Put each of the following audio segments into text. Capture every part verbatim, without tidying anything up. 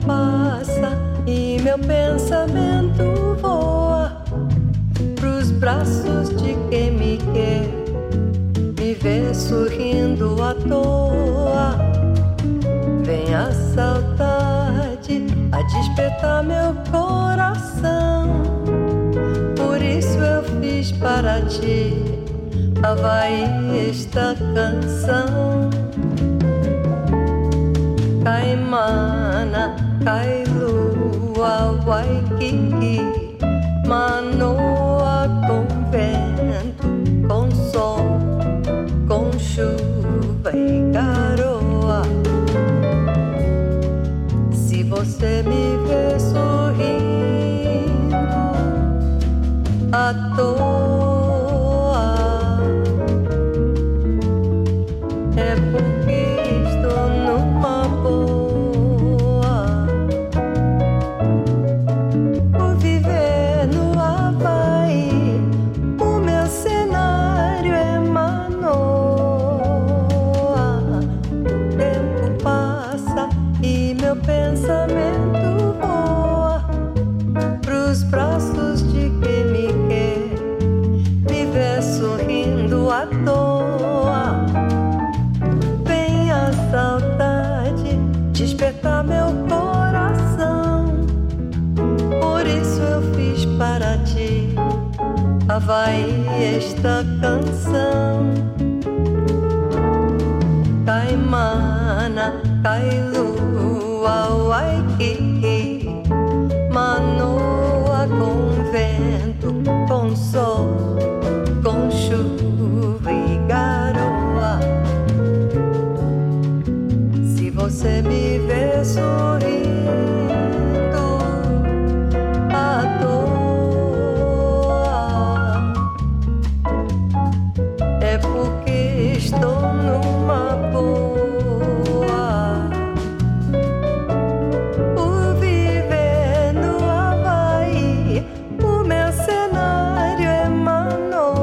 passa e meu pensamento voa pros braços de quem me quer, me vê sorrindo à toa. Vem a saudade a despertar meu coração, por isso eu fiz para ti, Havaí, esta canção. Caimana, Kailua, Waikiki, Manoa, com vento, com sol, com chuva e garoa. Se você me vê sorrindo à toa, é porque estou numa boa. Por viver no Havaí, o meu cenário é Manoa. O tempo passa e meu pensamento voa pros braços de quem me quer, me vê sorrindo à toa. Vem a saudade despertar meu coração, por isso eu fiz para ti, Havaí, esta canção. Caimana, Kailua, Waikiki, Manoa, com vento, com sol, com chuva e garoa. Se você me vê sorrindo à toa, é porque estou numa boa. Por viver no Havaí, o meu cenário é Manoa.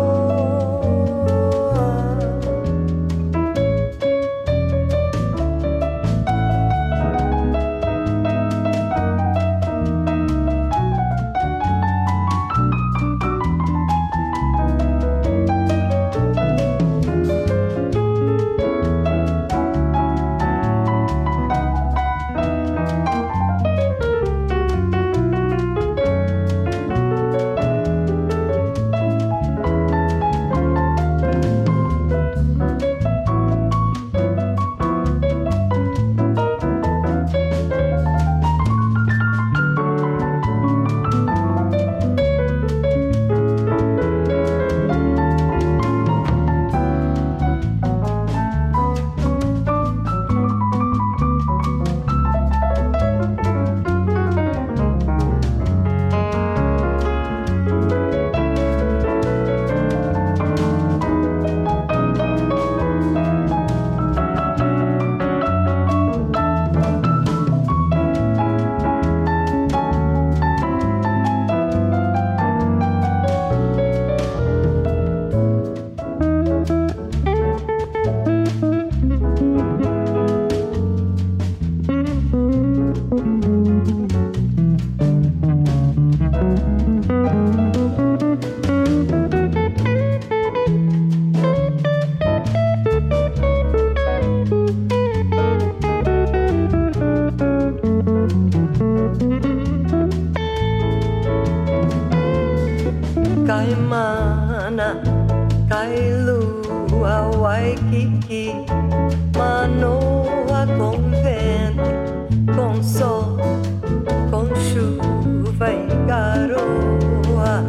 Caimana, Kailua, Waikiki, Manoa, com vento, com sol, com chuva e garoa.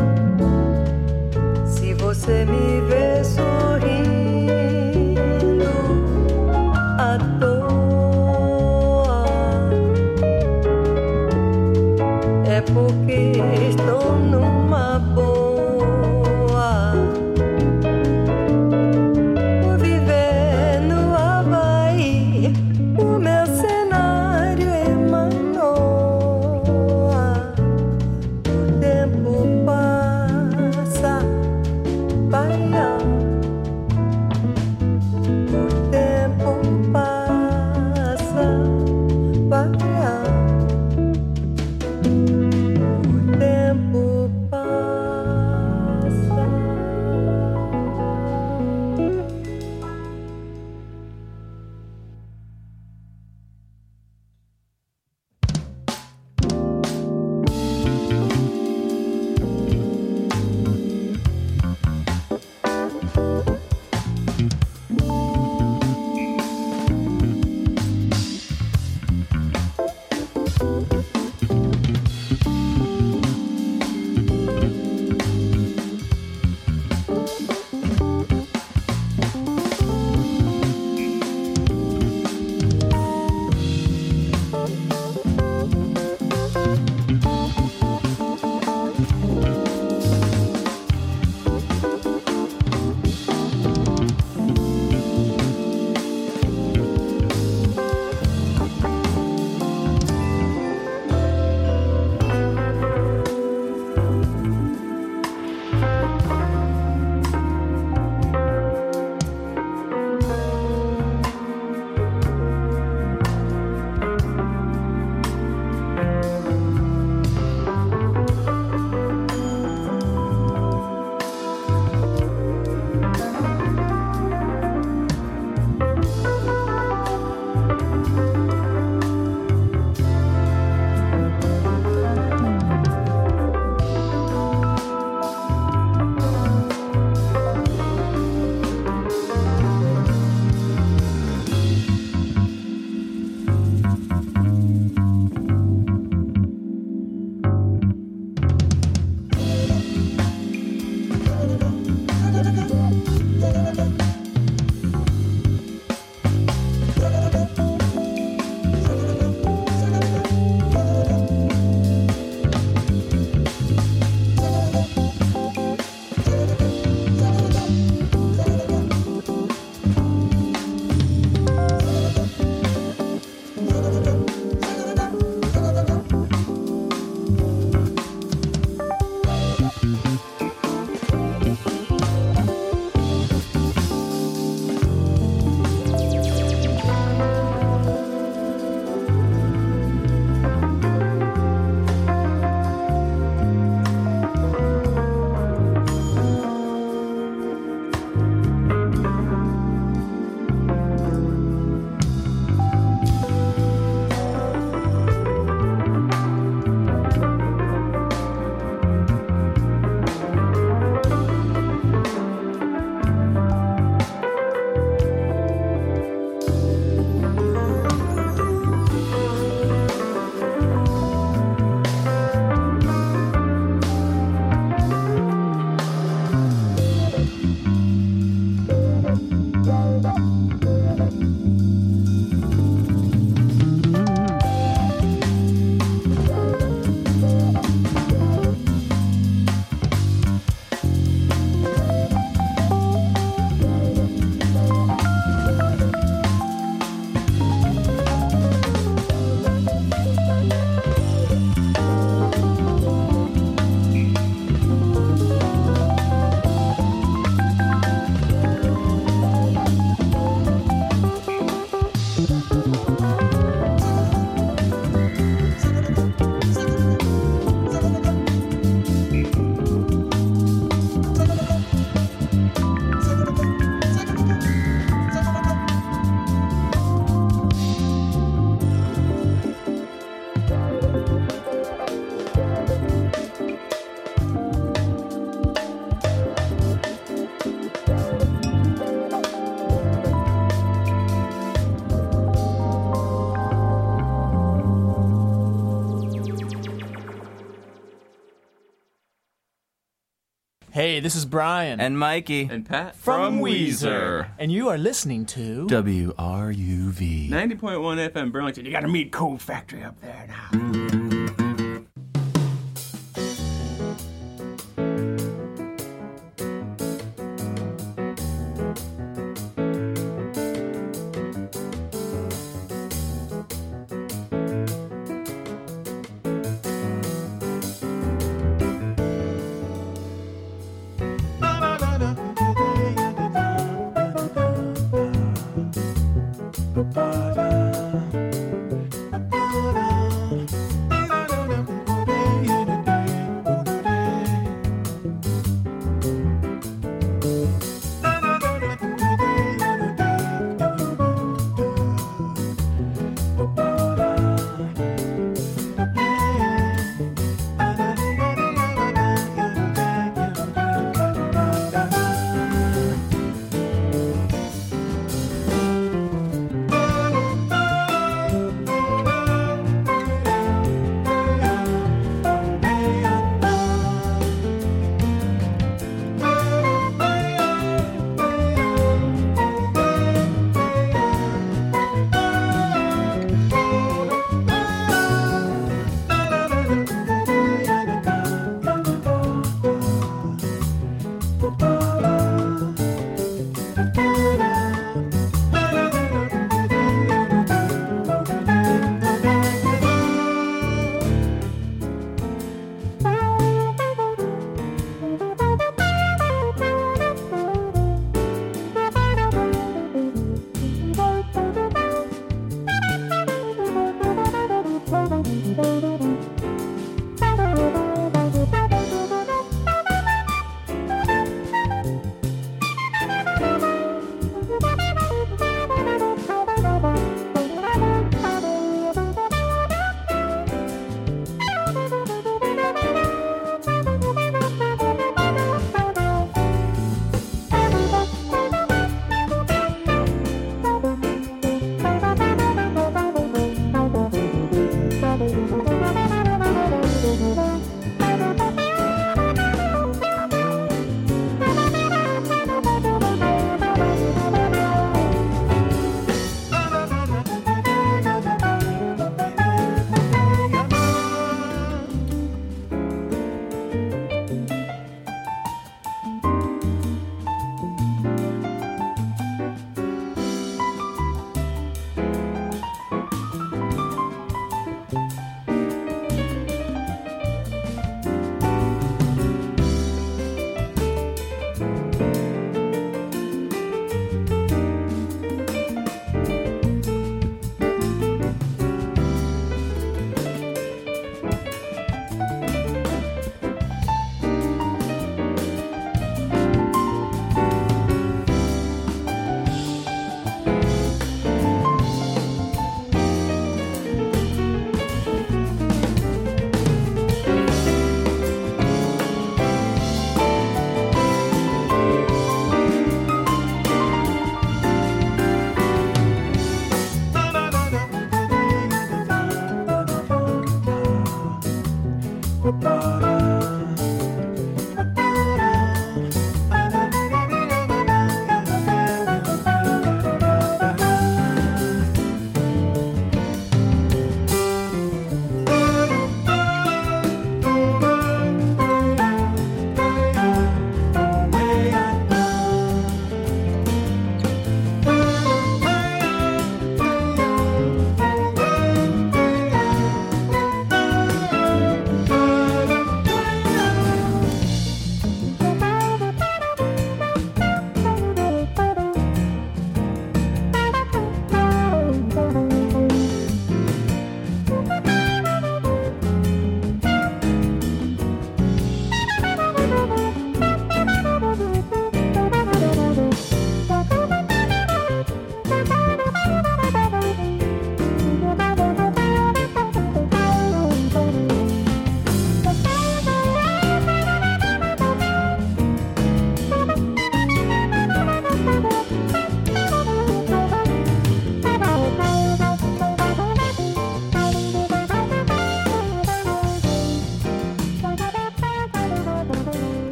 Se você me vê sorrindo à toa, é porque estou numa boa. Por viver no Havaí, Hey, this is Brian. And Mikey. And Pat. From Weezer. And you are listening to W R U V. ninety point one F M Burlington. You got a meat coal factory up there now.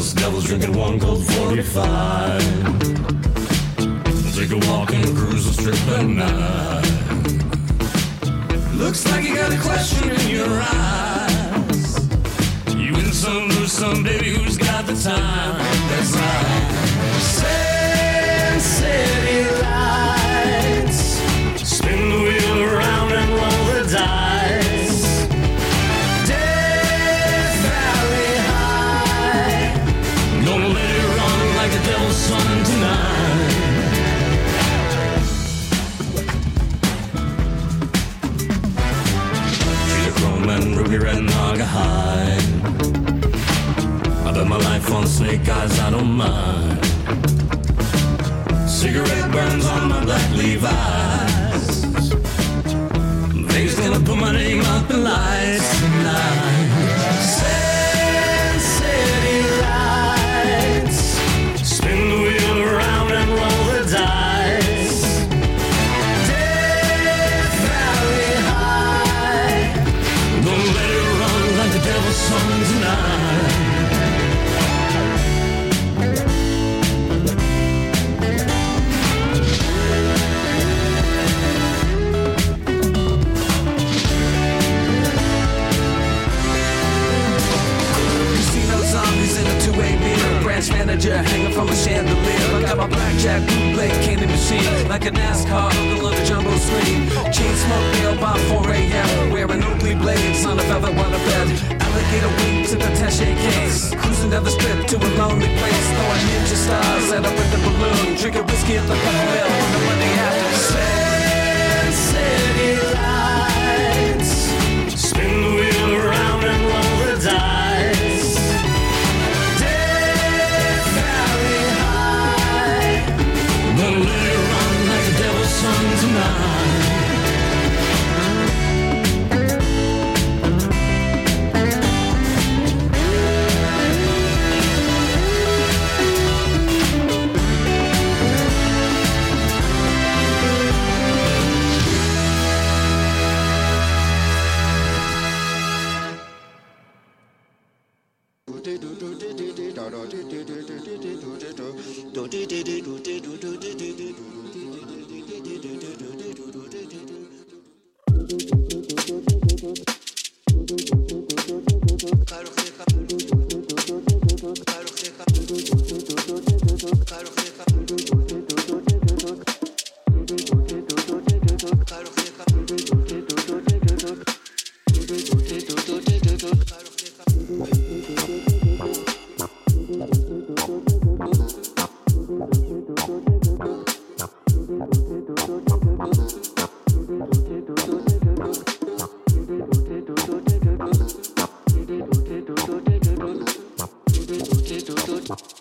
us devils drinking one cold forty-five. Take a walk and cruise the strip at night. Looks like you got a question in your eyes. You win some, lose some, baby, who's got the time? That's right. Sand City lights. Spin the wheel around and roll the dice. Death Valley High. Gonna let it run like the devil's son tonight. And ruby red naga hide. I bet my life on snake eyes, I don't mind. Cigarette burns on my black Levi's. They's gonna put my name out the lights tonight. Sand City lights. Spin the wheel around and roll the dice. Death Valley High. Gonna let it run like the devil's son tonight. Casino zombies in a two-way mirror. Branch manager hanging from a chandelier. I got my blackjack bootleg candy machine. Like a NASCAR, uncle on the jumbo screen. Chain smoke meal by four a.m. Wearing Oakley blades, son of ever want a bed. Alligator wing to the Taché case. Cruising down the strip to a lonely place. Throwing ninja stars at up with the balloon. Drinking whiskey at the Peppermill on the Monday after. Sand City lights. Spin the wheel around and roll the dice. Death Valley High. Gonna let it run like the devil's son tonight. Thank you.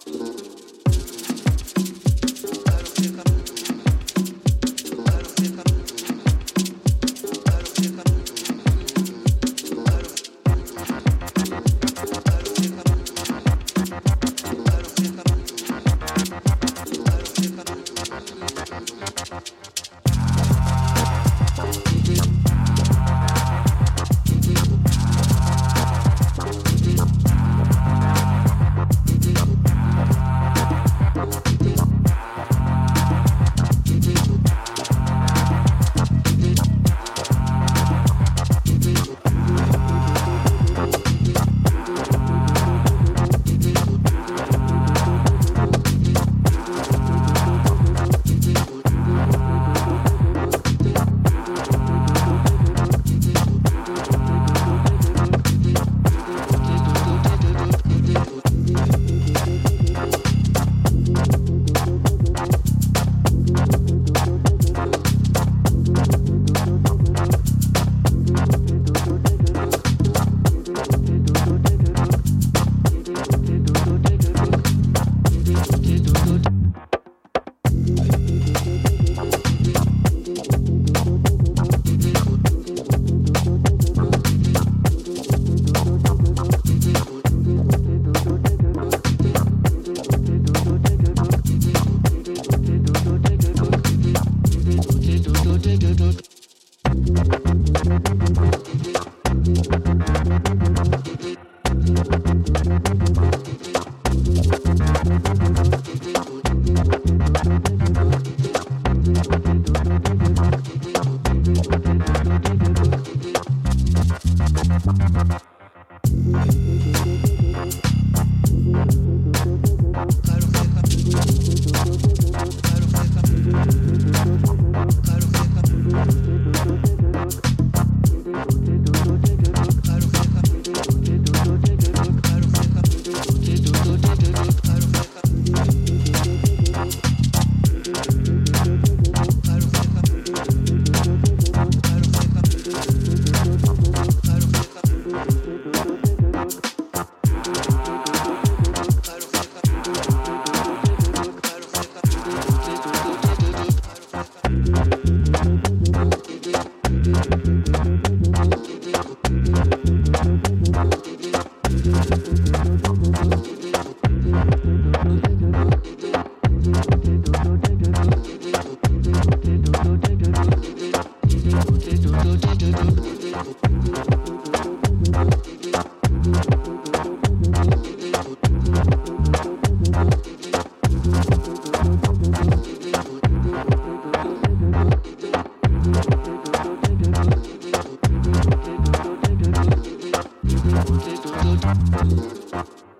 Thank you.